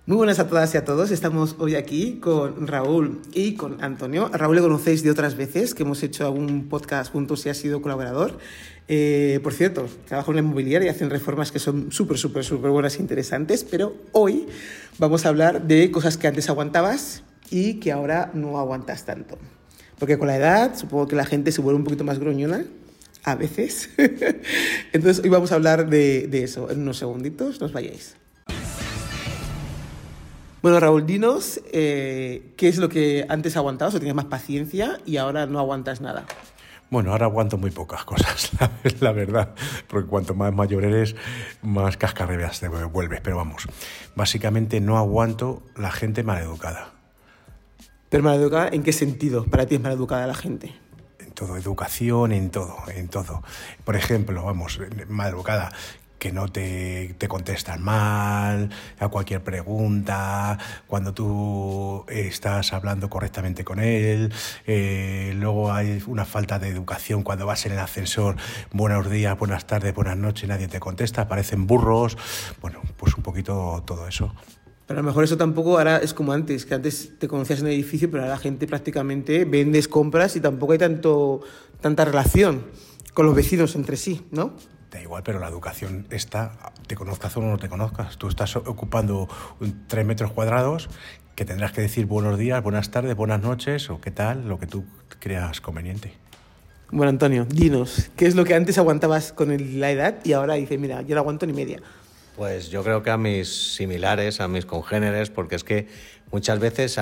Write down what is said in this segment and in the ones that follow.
Muy buenas a todas y a todos. Estamos hoy aquí con Raúl y con Antonio. A Raúl le conocéis de otras veces, que hemos hecho algún podcast juntos y ha sido colaborador. Por cierto, trabaja en la inmobiliaria y hacen reformas que son súper buenas e interesantes, pero hoy vamos a hablar de cosas que antes aguantabas y que ahora no aguantas tanto. Porque con la edad supongo que la gente se vuelve un poquito más gruñona, a veces. Entonces hoy vamos a hablar de eso. En unos segunditos, no os vayáis. Bueno, Raúl, dinos qué es lo que antes aguantabas o tenías más paciencia y ahora no aguantas nada. Bueno, ahora aguanto muy pocas cosas, la verdad, porque cuanto más mayor eres, más cascarrabias te vuelves. Pero vamos, básicamente no aguanto la gente maleducada. ¿Pero maleducada en qué sentido? Para ti es maleducada la gente. En todo, educación, en todo. Por ejemplo, vamos, maleducada, que no te contestan mal a cualquier pregunta, cuando tú estás hablando correctamente con él. Luego hay una falta de educación cuando vas en el ascensor, buenos días, buenas tardes, buenas noches, nadie te contesta, parecen burros. Bueno, pues un poquito todo eso. Pero a lo mejor eso tampoco ahora es como antes, que antes te conocías en el edificio, pero ahora la gente prácticamente vendes, compras y tampoco hay tanta relación con los vecinos entre sí, ¿no? Da igual, pero la educación está, te conozcas o no te conozcas. Tú estás ocupando 3 metros cuadrados que tendrás que decir buenos días, buenas tardes, buenas noches o qué tal, lo que tú creas conveniente. Bueno, Antonio, dinos, ¿qué es lo que antes aguantabas con la edad y ahora dices, mira, yo no aguanto ni media? Pues yo creo que a mis similares, a mis congéneres, porque es que muchas veces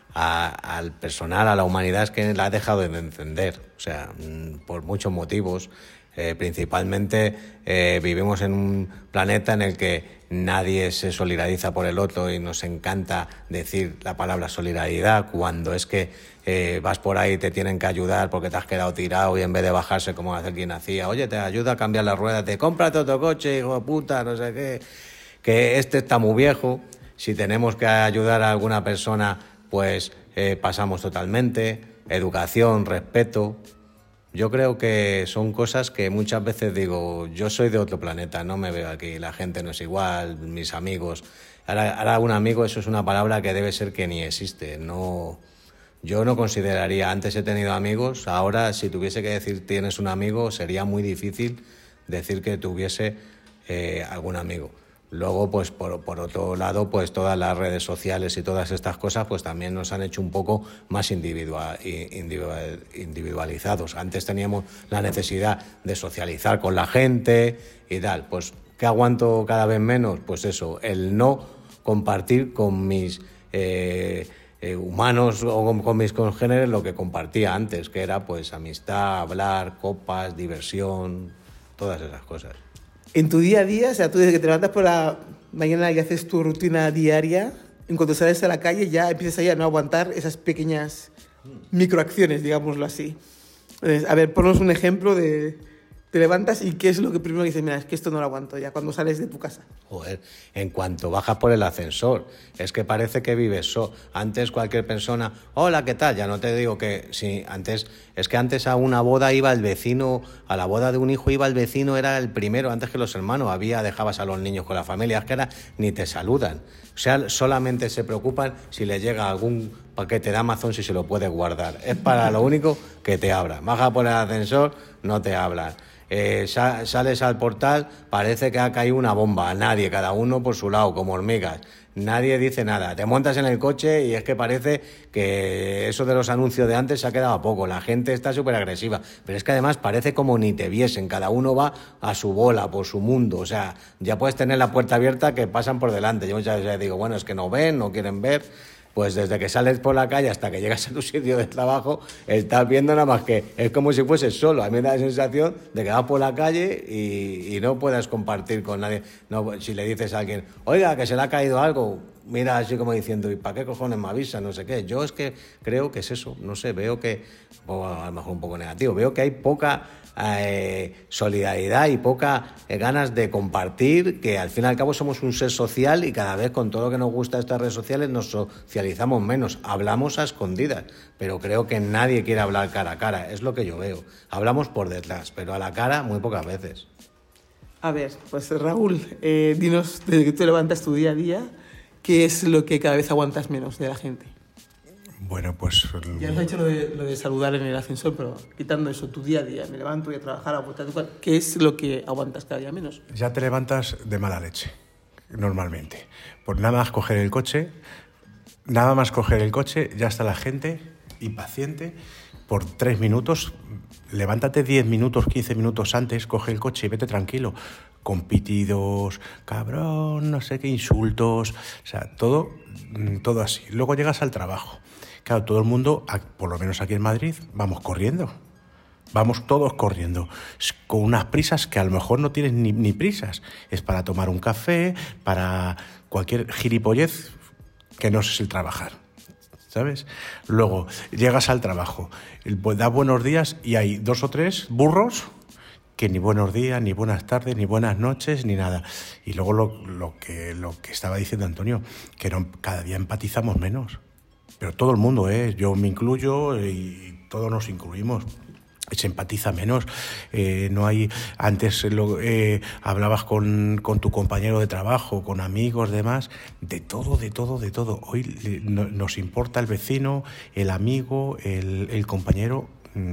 al personal, a la humanidad, es que la ha dejado de encender, o sea, por muchos motivos. Principalmente vivimos en un planeta en el que nadie se solidariza por el otro y nos encanta decir la palabra solidaridad cuando es que vas por ahí y te tienen que ayudar porque te has quedado tirado y en vez de bajarse como hacer quien hacía, oye, te ayuda a cambiar las ruedas, te cómprate otro coche, hijo de puta, no sé qué, que este está muy viejo, si tenemos que ayudar a alguna persona pues pasamos totalmente, educación, respeto. Yo creo que son cosas que muchas veces digo, yo soy de otro planeta, no me veo aquí, la gente no es igual, mis amigos. Ahora un amigo, eso es una palabra que debe ser que ni existe. No, yo no consideraría, antes he tenido amigos, ahora si tuviese que decir tienes un amigo, sería muy difícil decir que tuviese algún amigo. Luego, pues por otro lado, pues todas las redes sociales y todas estas cosas pues también nos han hecho un poco más individualizados. Antes teníamos la necesidad de socializar con la gente y tal. Pues, ¿qué aguanto cada vez menos? Pues eso, el no compartir con mis humanos o con mis congéneres lo que compartía antes, que era pues amistad, hablar, copas, diversión, todas esas cosas. En tu día a día, o sea, tú desde que te levantas por la mañana y haces tu rutina diaria, en cuanto sales a la calle ya empiezas ahí a no aguantar esas pequeñas microacciones, digámoslo así. Entonces, a ver, ponnos un ejemplo de... Te levantas y ¿qué es lo que primero dices? Mira, es que esto no lo aguanto ya cuando sales de tu casa. Joder, en cuanto bajas por el ascensor, es que parece que vives antes cualquier persona, hola, ¿qué tal? Ya no te digo que sí, antes a una boda iba el vecino, a la boda de un hijo iba el vecino, era el primero, antes que los hermanos, dejabas a los niños con la familia, es que ahora ni te saludan. O sea, solamente se preocupan si le llega algún paquete de Amazon, si se lo puedes guardar. Es para lo único que te abran. Baja por el ascensor, no te hablan. Sales al portal, parece que ha caído una bomba, nadie, cada uno por su lado, como hormigas, nadie dice nada, te montas en el coche y es que parece que eso de los anuncios de antes se ha quedado a poco, la gente está súper agresiva, pero es que además parece como ni te viesen, cada uno va a su bola, por su mundo, o sea, ya puedes tener la puerta abierta que pasan por delante, yo muchas veces digo, bueno, es que no ven, no quieren ver. Pues desde que sales por la calle hasta que llegas a tu sitio de trabajo, estás viendo nada más que es como si fueses solo. A mí me da la sensación de que vas por la calle y no puedas compartir con nadie. No, si le dices a alguien, oiga, que se le ha caído algo, mira así como diciendo, ¿y para qué cojones me avisa? No sé qué. Yo es que creo que es eso. No sé, veo que, o a lo mejor un poco negativo, veo que hay poca solidaridad y poca ganas de compartir, que al fin y al cabo somos un ser social y cada vez con todo lo que nos gusta de estas redes sociales nos socializamos menos, hablamos a escondidas, pero creo que nadie quiere hablar cara a cara, es lo que yo veo, hablamos por detrás, pero a la cara muy pocas veces. A ver, pues Raúl, dinos desde que te levantas tu día a día ¿qué es lo que cada vez aguantas menos de la gente? Bueno, pues... Ya nos has dicho lo de saludar en el ascensor, pero quitando eso, tu día a día, me levanto, voy a trabajar, a vuelta a tu casa, ¿qué es lo que aguantas cada día menos? Ya te levantas de mala leche, normalmente. Por nada más coger el coche, ya está la gente impaciente por 3 minutos. Levántate 10 minutos, 15 minutos antes, coge el coche y vete tranquilo. Con pitidos, cabrón, no sé qué, insultos, o sea, todo así. Luego llegas al trabajo. Claro, todo el mundo, por lo menos aquí en Madrid, vamos corriendo. Vamos todos corriendo, con unas prisas que a lo mejor no tienes ni prisas. Es para tomar un café, para cualquier gilipollez que no es el trabajar, ¿sabes? Luego llegas al trabajo, da buenos días y hay 2 o 3 burros que ni buenos días, ni buenas tardes, ni buenas noches, ni nada. Y luego lo que estaba diciendo Antonio, que cada día empatizamos menos. Pero todo el mundo, yo me incluyo y todos nos incluimos. Se empatiza menos. No hay... Antes hablabas con tu compañero de trabajo, con amigos, demás, de todo. Hoy nos importa el vecino, el amigo, el compañero...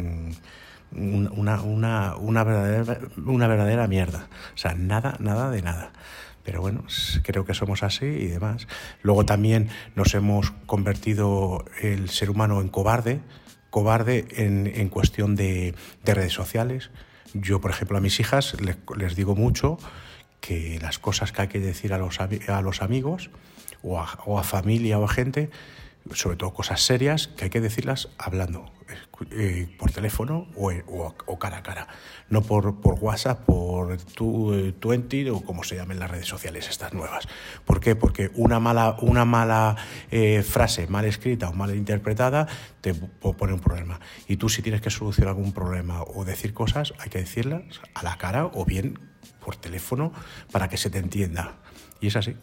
Una verdadera mierda. O sea, nada de nada. Pero bueno, creo que somos así y demás. Luego también nos hemos convertido el ser humano en cobarde en cuestión de redes sociales. Yo, por ejemplo, a mis hijas les digo mucho que las cosas que hay que decir a los amigos o a familia o a gente, sobre todo cosas serias, que hay que decirlas hablando, por teléfono o cara a cara, no por WhatsApp, por Twenty o como se llamen las redes sociales estas nuevas. ¿Por qué? Porque una mala frase mal escrita o mal interpretada te pone un problema. Y tú, si tienes que solucionar algún problema o decir cosas, hay que decirlas a la cara o bien por teléfono para que se te entienda. Y es así.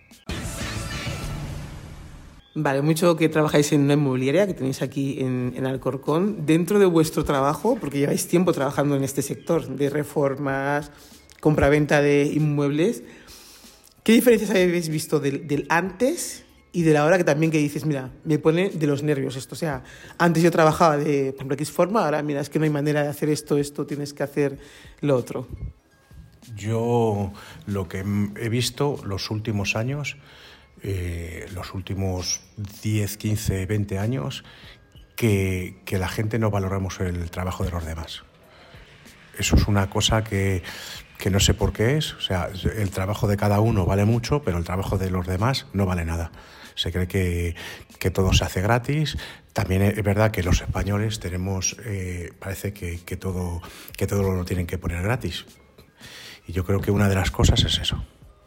Vale, mucho que trabajáis en una inmobiliaria que tenéis aquí en Alcorcón. Dentro de vuestro trabajo, porque lleváis tiempo trabajando en este sector de reformas, compraventa de inmuebles, ¿qué diferencias habéis visto del antes y de la hora, que también que dices, mira, me pone de los nervios esto? O sea, antes yo trabajaba de, por ejemplo, X forma, ahora mira, es que no hay manera de hacer esto, tienes que hacer lo otro. Yo lo que he visto los últimos años, los últimos 10, 15, 20 años, que la gente no valoramos el trabajo de los demás. Eso es una cosa que no sé por qué es. O sea, el trabajo de cada uno vale mucho, pero el trabajo de los demás no vale nada. Se cree que todo se hace gratis. También es verdad que los españoles tenemos, parece que todo lo tienen que poner gratis. Y yo creo que una de las cosas es eso.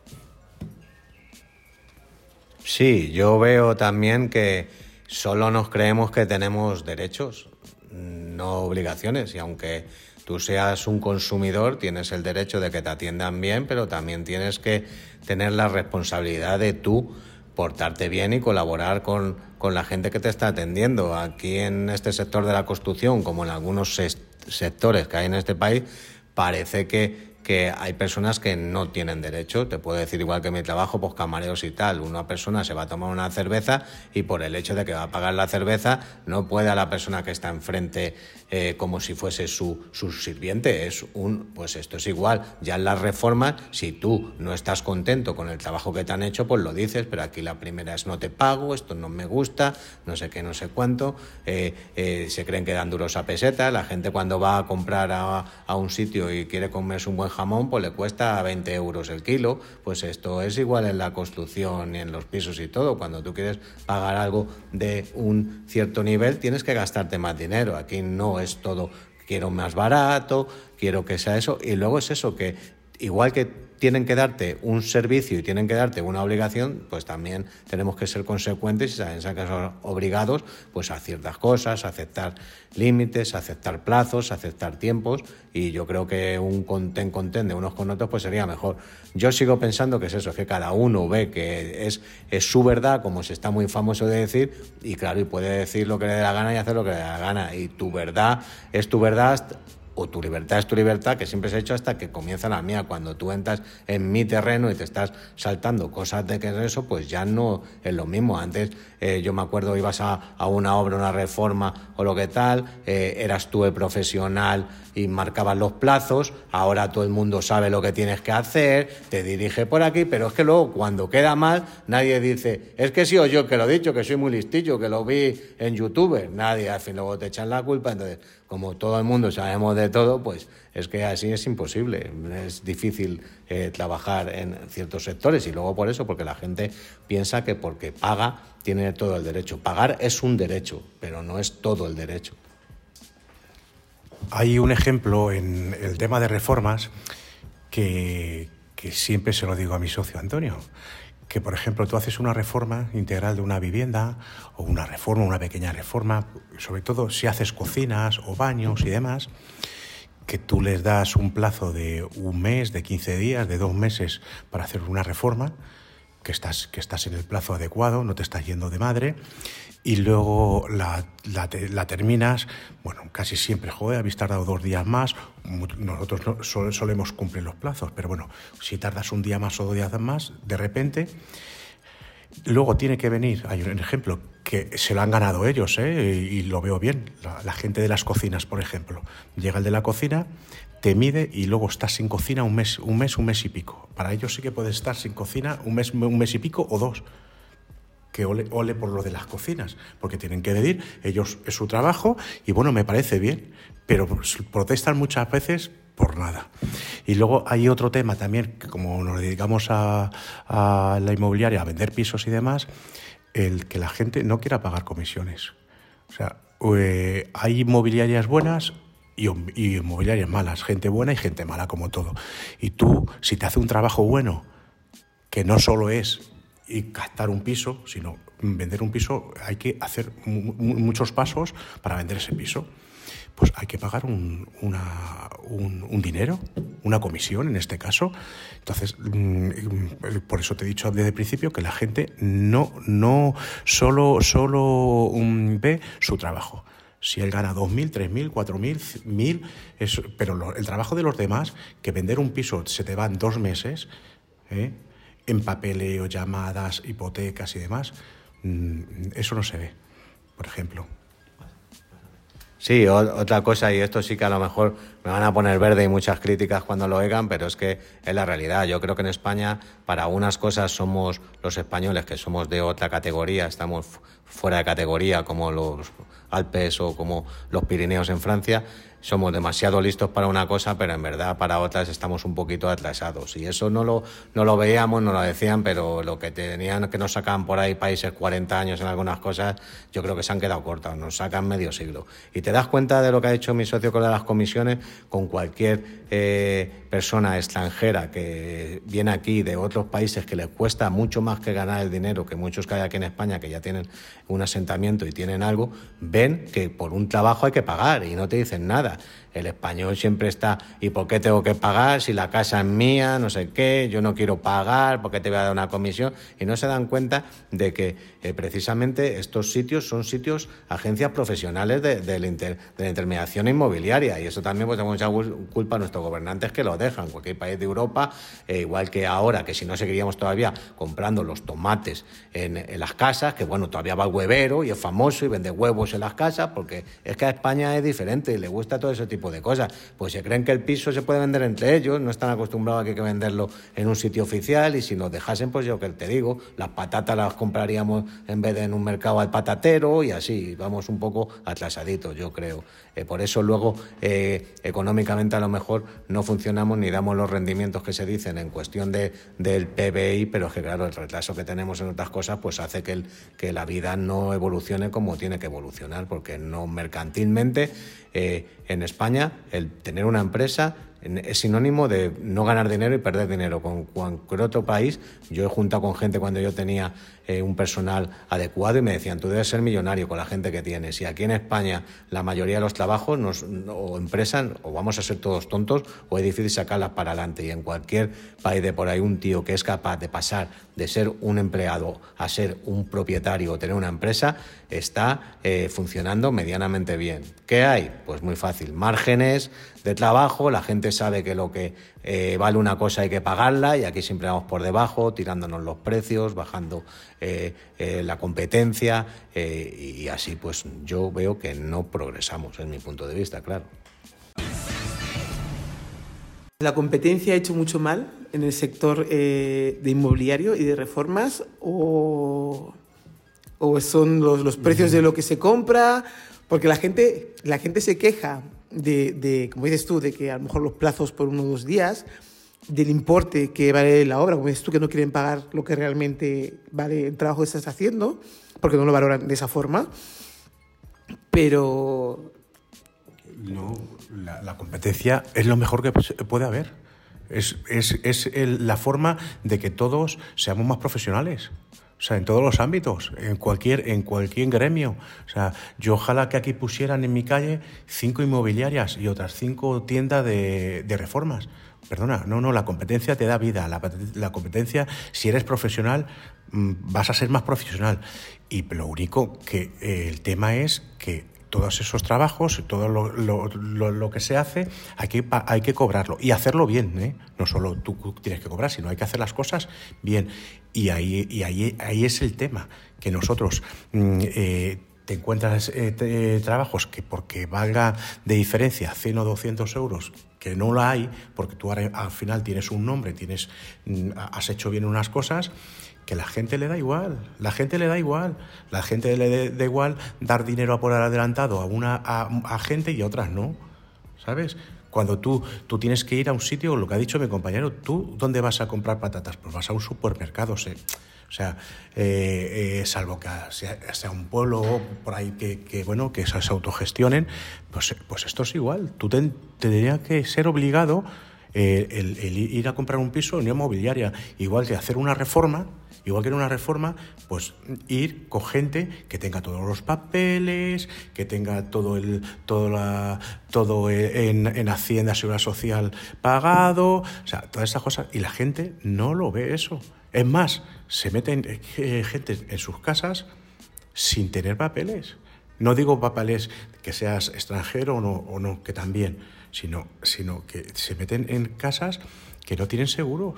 Sí, yo veo también que solo nos creemos que tenemos derechos, no obligaciones, y aunque tú seas un consumidor, tienes el derecho de que te atiendan bien, pero también tienes que tener la responsabilidad de tú portarte bien y colaborar con la gente que te está atendiendo. Aquí en este sector de la construcción, como en algunos sectores que hay en este país, parece que hay personas que no tienen derecho. Te puedo decir, igual que en mi trabajo, pues camareros y tal. Una persona se va a tomar una cerveza y por el hecho de que va a pagar la cerveza no puede a la persona que está enfrente como si fuese su sirviente. Pues esto es igual. Ya en las reformas, si tú no estás contento con el trabajo que te han hecho, pues lo dices, pero aquí la primera es no te pago, esto no me gusta, no sé qué, no sé cuánto. Se creen que dan duros a peseta. La gente cuando va a comprar a un sitio y quiere comerse un buen jamón, pues le cuesta 20 euros el kilo. Pues esto es igual en la construcción y en los pisos y todo. Cuando tú quieres pagar algo de un cierto nivel, tienes que gastarte más dinero. Aquí no es todo, quiero más barato, quiero que sea eso. Y luego es eso, que igual que tienen que darte un servicio y tienen que darte una obligación, pues también tenemos que ser consecuentes y saben que son obligados pues a ciertas cosas, a aceptar límites, a aceptar plazos, a aceptar tiempos, y yo creo que un contén de unos con otros pues sería mejor. Yo sigo pensando que es eso, que cada uno ve que es su verdad, como se está muy famoso de decir, y claro, y puede decir lo que le dé la gana y hacer lo que le dé la gana, y tu verdad es tu verdad o tu libertad es tu libertad, que siempre se ha hecho, hasta que comienza la mía. Cuando tú entras en mi terreno y te estás saltando cosas de que es eso, pues ya no es lo mismo. Antes, yo me acuerdo, ibas a una obra, una reforma o lo que tal, eras tú el profesional y marcabas los plazos. Ahora todo el mundo sabe lo que tienes que hacer, te dirige por aquí, pero es que luego cuando queda mal, nadie dice, es que sí o yo que lo he dicho, que soy muy listillo, que lo vi en YouTube. Nadie, al fin, luego te echan la culpa. Entonces, como todo el mundo sabemos de todo, pues es que así es imposible. Es difícil trabajar en ciertos sectores, y luego por eso, porque la gente piensa que porque paga tiene todo el derecho. Pagar es un derecho, pero no es todo el derecho. Hay un ejemplo en el tema de reformas que siempre se lo digo a mi socio Antonio, que por ejemplo tú haces una reforma integral de una vivienda, o una reforma, una pequeña reforma, sobre todo si haces cocinas o baños y demás, que tú les das un plazo de un mes, de 15 días, de 2 meses para hacer una reforma, que estás en el plazo adecuado, no te estás yendo de madre, y luego la terminas, bueno, casi siempre, habéis tardado 2 días más. Nosotros no solemos cumplir los plazos, pero bueno, si tardas un día más o 2 días más, de repente, luego tiene que venir, hay un ejemplo que se lo han ganado ellos, y lo veo bien, la gente de las cocinas, por ejemplo, llega el de la cocina, te mide y luego estás sin cocina un mes y pico. Para ellos sí que puedes estar sin cocina un mes y pico o 2. Que ole por lo de las cocinas, porque tienen que medir, ellos es su trabajo, y bueno, me parece bien, pero protestan muchas veces por nada. Y luego hay otro tema también, que como nos dedicamos a la inmobiliaria, a vender pisos y demás, el que la gente no quiera pagar comisiones. O sea, hay inmobiliarias buenas y inmobiliarias malas, gente buena y gente mala, como todo. Y tú, si te hace un trabajo bueno, que no solo es y captar un piso, sino vender un piso, hay que hacer muchos pasos para vender ese piso. Pues hay que pagar un dinero, una comisión en este caso. Entonces, por eso te he dicho desde el principio que la gente no solo ve su trabajo. Si él gana 2.000, 3.000, 4.000, 1.000, pero el trabajo de los demás, que vender un piso se te va en 2 meses, en papeleo, llamadas, hipotecas y demás, eso no se ve, por ejemplo. Sí, otra cosa, y esto sí que a lo mejor me van a poner verde y muchas críticas cuando lo oigan, pero es que es la realidad. Yo creo que en España, para unas cosas somos los españoles, que somos de otra categoría, estamos fuera de categoría, como los Alpes o como los Pirineos en Francia. Somos demasiado listos para una cosa, pero en verdad para otras estamos un poquito atrasados. Y eso no lo veíamos, no lo decían, pero lo que tenían, que nos sacan por ahí países 40 años en algunas cosas, yo creo que se han quedado cortos, nos sacan medio siglo. Y te das cuenta de lo que ha hecho mi socio con las comisiones, con cualquier persona extranjera que viene aquí de otros países, que les cuesta mucho más que ganar el dinero que muchos que hay aquí en España, que ya tienen un asentamiento y tienen algo, ven que por un trabajo hay que pagar y no te dicen nada. El español siempre está, ¿y por qué tengo que pagar si la casa es mía, no sé qué, yo no quiero pagar, ¿por qué te voy a dar una comisión? Y no se dan cuenta de que precisamente estos sitios son sitios, agencias profesionales de la intermediación inmobiliaria, y eso también pues tenemos mucha culpa a nuestros gobernantes, que lo dejan. Cualquier país de Europa, igual que ahora, que si no seguiríamos todavía comprando los tomates en las casas, que bueno, todavía va el huevero y es famoso y vende huevos en las casas, porque es que a España es diferente y le gusta todo ese tipo de cosas. Pues se creen que el piso se puede vender entre ellos, no están acostumbrados a que hay que venderlo en un sitio oficial, y si nos dejasen, pues yo que te digo, las patatas las compraríamos en vez de en un mercado al patatero, y así vamos un poco atrasaditos, yo creo. Por eso luego económicamente a lo mejor no funcionamos ni damos los rendimientos que se dicen en cuestión del PBI, pero es que claro, el retraso que tenemos en otras cosas pues hace que la vida no evolucione como tiene que evolucionar, porque no mercantilmente en España el tener una empresa es sinónimo de no ganar dinero y perder dinero. Con cualquier otro país, yo he juntado con gente cuando yo tenía un personal adecuado y me decían, tú debes ser millonario con la gente que tienes. Y aquí en España la mayoría de los trabajos o empresas o vamos a ser todos tontos o es difícil sacarlas para adelante. Y en cualquier país de por ahí un tío que es capaz de pasar de ser un empleado a ser un propietario o tener una empresa está funcionando medianamente bien. ¿Qué hay? Pues muy fácil, márgenes de trabajo, la gente sabe que lo que vale una cosa hay que pagarla y aquí siempre vamos por debajo, tirándonos los precios, bajando la competencia y así pues yo veo que no progresamos, es mi punto de vista, claro. ¿La competencia ha hecho mucho mal en el sector de inmobiliario y de reformas o son los precios de lo que se compra? Porque la gente se queja de, como dices tú, de que a lo mejor los plazos por 1 o 2 días, del importe que vale la obra, como dices tú, que no quieren pagar lo que realmente vale el trabajo que estás haciendo, porque no lo valoran de esa forma. Pero no, la competencia es lo mejor que puede haber. Es la forma de que todos seamos más profesionales. O sea, en todos los ámbitos, en cualquier gremio. O sea, yo ojalá que aquí pusieran en mi calle 5 inmobiliarias y otras 5 tiendas de reformas. Perdona, no, la competencia te da vida. La competencia, si eres profesional, vas a ser más profesional. Y lo único que el tema es que todos esos trabajos, todo lo que se hace, hay que cobrarlo y hacerlo bien, ¿eh? No solo tú tienes que cobrar, sino hay que hacer las cosas bien. Y ahí es el tema, que nosotros te encuentras trabajos que porque valga de diferencia 100 o 200 euros, que no la hay, porque tú al final tienes un nombre, has hecho bien unas cosas, que la gente le da igual, la gente le da igual dar dinero por adelantado a gente y a otras no, ¿sabes? Cuando tú tienes que ir a un sitio, lo que ha dicho mi compañero, ¿tú dónde vas a comprar patatas? Pues vas a un supermercado, o sea, salvo que sea un pueblo por ahí que se autogestionen, pues esto es igual. Tú tendrías que ser obligado el ir a comprar un piso en una inmobiliaria, igual que hacer una reforma. Igual que en una reforma, pues ir con gente que tenga todos los papeles, que tenga todo en Hacienda, Seguridad Social pagado, o sea, todas esas cosas, y la gente no lo ve eso. Es más, se meten gente en sus casas sin tener papeles. No digo papeles que seas extranjero o no, que también, sino que se meten en casas que no tienen seguros.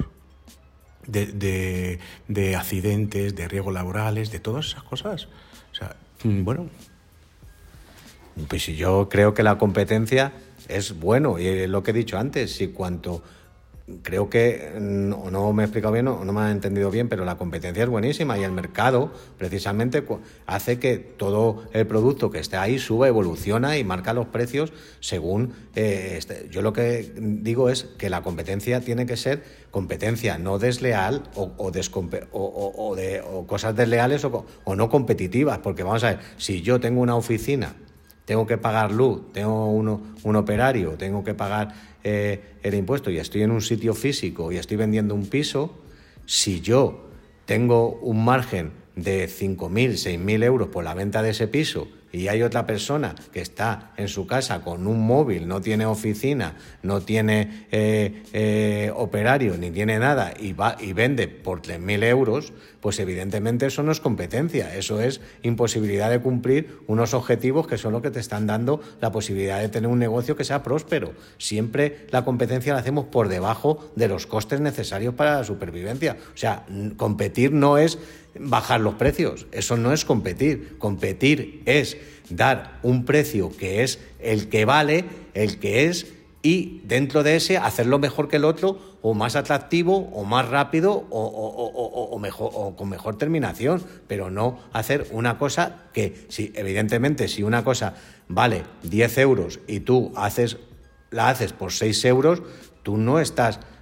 De accidentes, de riesgos laborales, de todas esas cosas. O sea, bueno. Pues si yo creo que la competencia es bueno, y es lo que he dicho antes, si cuanto... Creo que no me he explicado bien o no me han entendido bien, pero la competencia es buenísima y el mercado precisamente hace que todo el producto que esté ahí suba, evoluciona y marca los precios según... Yo lo que digo es que la competencia tiene que ser competencia no desleal o cosas desleales o no competitivas, porque vamos a ver, si yo tengo una oficina, tengo que pagar luz, tengo un operario, tengo que pagar el impuesto y estoy en un sitio físico y estoy vendiendo un piso, si yo tengo un margen de 5.000, 6.000 euros por la venta de ese piso y hay otra persona que está en su casa con un móvil, no tiene oficina, no tiene operario, ni tiene nada y va y vende por 3.000 euros, pues evidentemente eso no es competencia, eso es imposibilidad de cumplir unos objetivos que son los que te están dando la posibilidad de tener un negocio que sea próspero. Siempre la competencia la hacemos por debajo de los costes necesarios para la supervivencia. O sea, competir no es bajar los precios, eso no es competir. Competir es dar un precio que es el que vale, el que es, y dentro de ese hacerlo mejor que el otro, o más atractivo, o más rápido, o mejor, o con mejor terminación, pero no hacer una cosa que, evidentemente, si una cosa vale 10 euros y tú la haces por 6 euros, tú no estás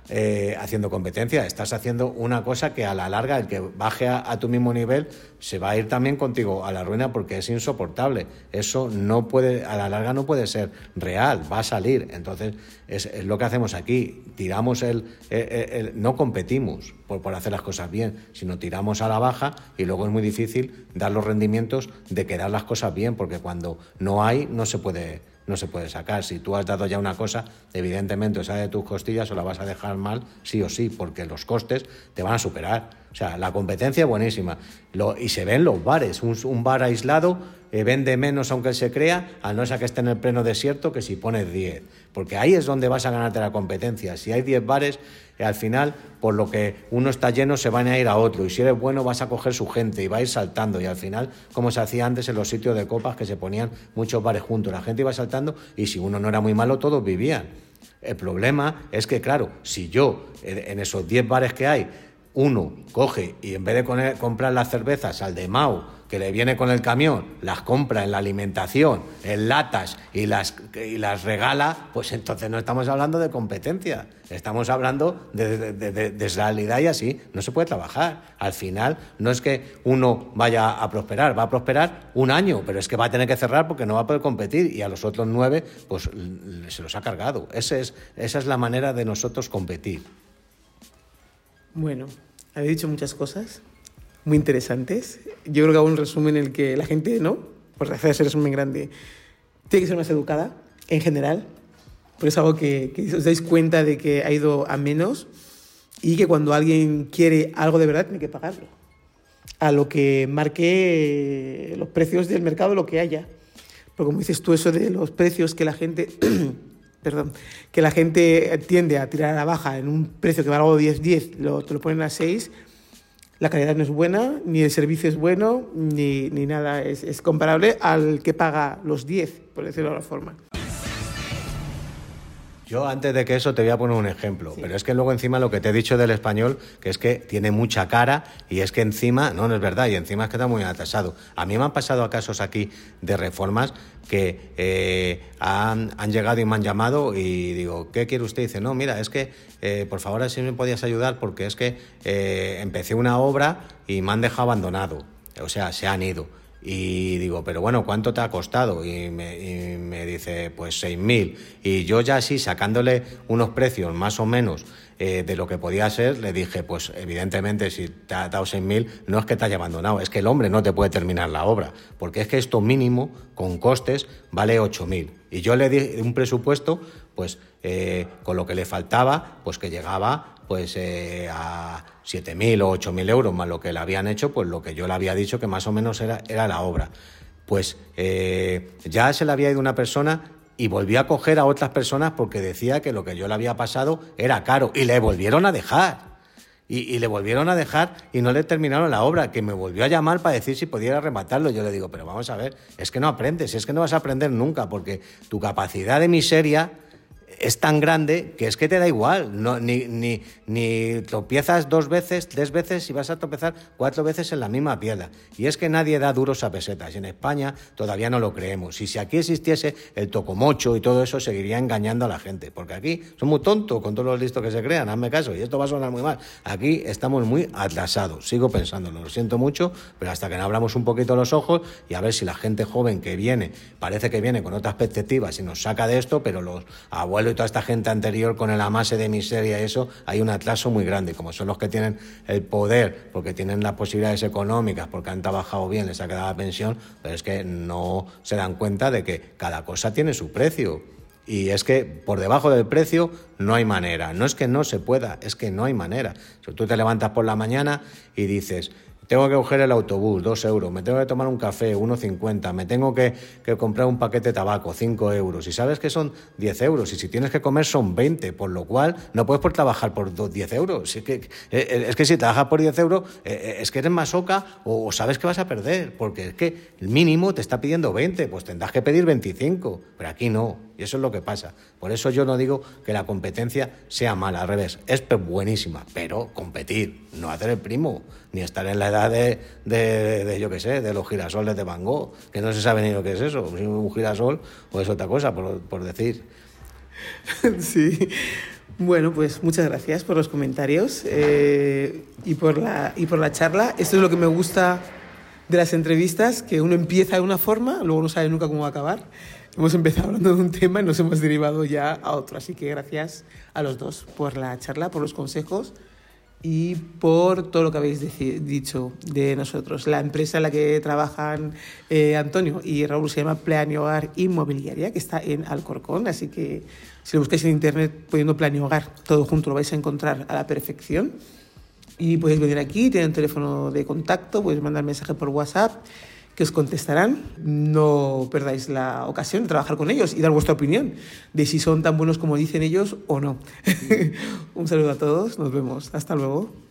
haciendo competencia, estás haciendo una cosa que a la larga el que baje a tu mismo nivel se va a ir también contigo a la ruina porque es insoportable. Eso no puede, a la larga no puede ser real, va a salir. Entonces es lo que hacemos aquí, tiramos no competimos por hacer las cosas bien, sino tiramos a la baja y luego es muy difícil dar los rendimientos de que dar las cosas bien, porque cuando no hay no se puede sacar. Si tú has dado ya una cosa, evidentemente o sale de tus costillas o la vas a dejar mal sí o sí, porque los costes te van a superar. O sea, la competencia es buenísima. Y se ve en los bares. Un bar aislado vende menos aunque se crea, a no ser que esté en el pleno desierto, que si pones 10. Porque ahí es donde vas a ganarte la competencia. Si hay 10 bares, al final, por lo que uno está lleno, se van a ir a otro. Y si eres bueno, vas a coger su gente y va a ir saltando. Y al final, como se hacía antes en los sitios de copas, que se ponían muchos bares juntos, la gente iba saltando y si uno no era muy malo, todos vivían. El problema es que, claro, si yo, en esos 10 bares que hay, uno coge y en vez de comprar las cervezas al de Mau, que le viene con el camión, las compra en la alimentación, en latas y las regala, pues entonces no estamos hablando de competencia, estamos hablando de realidad y así no se puede trabajar. Al final no es que uno vaya a prosperar, va a prosperar un año, pero es que va a tener que cerrar porque no va a poder competir y a los otros 9 pues se los ha cargado. Esa es la manera de nosotros competir. Bueno, habéis dicho muchas cosas muy interesantes. Yo creo que hago un resumen en el que la gente, ¿no? Por hacer ese resumen grande, tiene que ser más educada, en general. Por eso es algo que os dais cuenta de que ha ido a menos y que cuando alguien quiere algo de verdad tiene que pagarlo. A lo que marque los precios del mercado, lo que haya. Porque como dices tú, eso de los precios que la gente... que la gente tiende a tirar a la baja en un precio que vale algo 10, te lo ponen a 6, la calidad no es buena, ni el servicio es bueno, ni nada. Es comparable al que paga los 10, por decirlo de alguna forma. Yo antes de que eso te voy a poner un ejemplo, sí. Pero es que luego encima lo que te he dicho del español, que es que tiene mucha cara y es que encima, no es verdad, y encima es que está muy atrasado. A mí me han pasado casos aquí de reformas que han llegado y me han llamado y digo, ¿qué quiere usted? Y dice, no, mira, es que por favor si me podías ayudar porque es que empecé una obra y me han dejado abandonado, o sea, se han ido. Y digo, pero bueno, ¿cuánto te ha costado? Y me dice, pues 6.000. Y yo ya así, sacándole unos precios más o menos de lo que podía ser, le dije, pues evidentemente si te ha dado 6.000, no es que te haya abandonado, es que el hombre no te puede terminar la obra, porque es que esto mínimo, con costes, vale 8.000. Y yo le di un presupuesto, pues con lo que le faltaba, pues que llegaba pues a 7.000 o 8.000 euros más lo que le habían hecho, pues lo que yo le había dicho que más o menos era la obra. Pues ya se le había ido una persona y volví a coger a otras personas porque decía que lo que yo le había pasado era caro y le volvieron a dejar. Y le volvieron a dejar y no le terminaron la obra, que me volvió a llamar para decir si pudiera rematarlo. Yo le digo, pero vamos a ver, es que no aprendes, es que no vas a aprender nunca porque tu capacidad de miseria es tan grande que es que te da igual, no, ni tropiezas 2 veces, 3 veces y vas a tropezar 4 veces en la misma piedra. Y es que nadie da duros a pesetas. En España todavía no lo creemos. Y si aquí existiese el tocomocho y todo eso, seguiría engañando a la gente. Porque aquí son muy tontos con todos los listos que se crean, hazme caso, y esto va a sonar muy mal. Aquí estamos muy atrasados, sigo pensándolo, lo siento mucho, pero hasta que no abramos un poquito los ojos y a ver si la gente joven que viene, parece que viene con otras perspectivas y nos saca de esto, pero los abuelos y toda esta gente anterior con el amase de miseria y eso, hay un atraso muy grande. Como son los que tienen el poder, porque tienen las posibilidades económicas, porque han trabajado bien, les ha quedado la pensión, pero es que no se dan cuenta de que cada cosa tiene su precio. Y es que por debajo del precio no hay manera. No es que no se pueda, es que no hay manera. Si tú te levantas por la mañana y dices, tengo que coger el autobús, 2 euros, me tengo que tomar un café, 1,50, me tengo que comprar un paquete de tabaco, 5 euros, y sabes que son 10 euros, y si tienes que comer son 20, por lo cual no puedes por trabajar por 10 euros. Es que si trabajas por 10 euros, es que eres masoca o sabes que vas a perder, porque es que el mínimo te está pidiendo 20, pues tendrás que pedir 25, pero aquí no. Y eso es lo que pasa. Por eso yo no digo que la competencia sea mala, al revés, es buenísima, pero competir, no hacer el primo, ni estar en la edad de yo qué sé, de los girasoles de Van Gogh, que no se sabe ni lo que es eso, un girasol o es otra cosa, por decir. Sí. Bueno, pues muchas gracias por los comentarios y por la charla. Esto es lo que me gusta de las entrevistas, que uno empieza de una forma, luego no sabe nunca cómo va a acabar. Hemos empezado hablando de un tema y nos hemos derivado ya a otro. Así que gracias a los dos por la charla, por los consejos y por todo lo que habéis dicho de nosotros. La empresa en la que trabajan Antonio y Raúl se llama Plan y Hogar Inmobiliaria, que está en Alcorcón, así que si lo buscáis en internet poniendo Plan y Hogar, todo junto lo vais a encontrar a la perfección. Y podéis venir aquí, tienen un teléfono de contacto, podéis mandar mensaje por WhatsApp, que os contestarán. No perdáis la ocasión de trabajar con ellos y dar vuestra opinión de si son tan buenos como dicen ellos o no. Un saludo a todos, nos vemos, hasta luego.